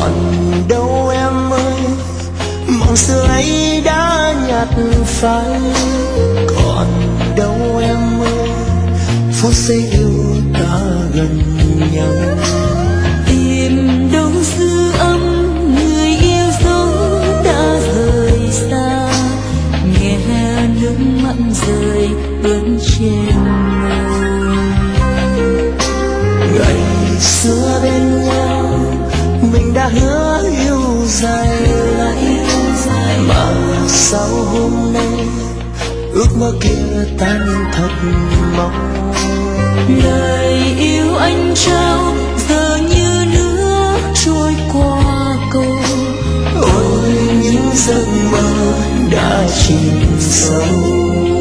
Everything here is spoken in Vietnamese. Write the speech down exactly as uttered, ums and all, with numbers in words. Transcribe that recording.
còn đâu em ơi, mộng xưa ấy đã nhạt phai. Còn đâu em ơi, phút giây yêu ta gần nhau. Tìm đâu dư âm người yêu dấu đã rời xa, nghe nước mắt rơi ướt trên môi. Ngày xưa bên nhau mình đã hứa yêu dài lắm, mà sau hôm nay ước mơ kia tan thật mau. Lời yêu anh trao giờ như nước trôi qua cầu. Ôi những giấc mơ đã chìm sâu.